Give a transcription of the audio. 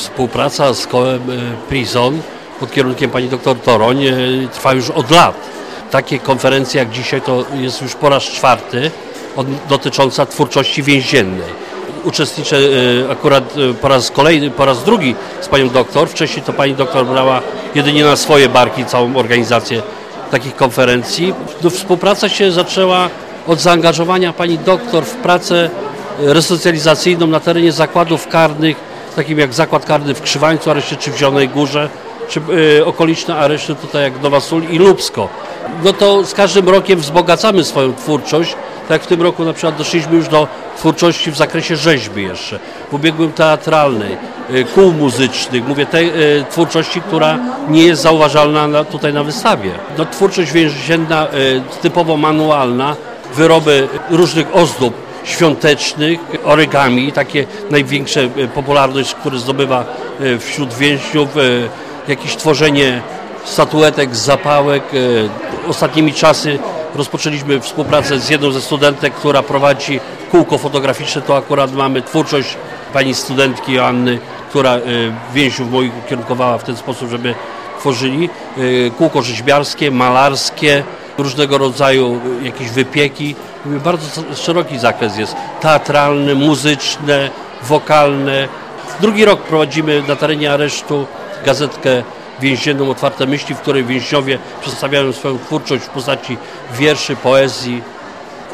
Współpraca z kołem Prison pod kierunkiem pani dr Toroń trwa już od lat. Takie konferencje jak dzisiaj to jest już po raz czwarty dotycząca twórczości więziennej. Uczestniczę akurat po raz drugi z panią doktor. Wcześniej to pani doktor brała jedynie na swoje barki całą organizację takich konferencji. Współpraca się zaczęła od zaangażowania pani doktor w pracę resocjalizacyjną na terenie zakładów karnych, takim jak zakład karny w Krzywańcu, areszcie czy w Zielonej Górze, czy okoliczne areszty tutaj jak Nowa Sól i Lubsko. No to z każdym rokiem wzbogacamy swoją twórczość. Tak jak w tym roku na przykład doszliśmy już do twórczości w zakresie rzeźby jeszcze, w ubiegłym teatralnej, kół muzycznych, mówię tej twórczości, która nie jest zauważalna tutaj na wystawie. No, twórczość więzienna typowo manualna, wyroby różnych ozdób świątecznych, origami, takie największe popularność, które zdobywa wśród więźniów, jakieś tworzenie statuetek, zapałek. Ostatnimi czasy rozpoczęliśmy współpracę z jedną ze studentek, która prowadzi kółko fotograficzne. To akurat mamy twórczość pani studentki Joanny, która więźniów moich ukierunkowała w ten sposób, żeby tworzyli. Kółko rzeźbiarskie, malarskie, różnego rodzaju jakieś wypieki. Bardzo szeroki zakres jest. Teatralny, muzyczne, wokalne. Drugi rok prowadzimy na terenie aresztu gazetkę więzienną Otwarte Myśli, w której więźniowie przedstawiają swoją twórczość w postaci wierszy, poezji,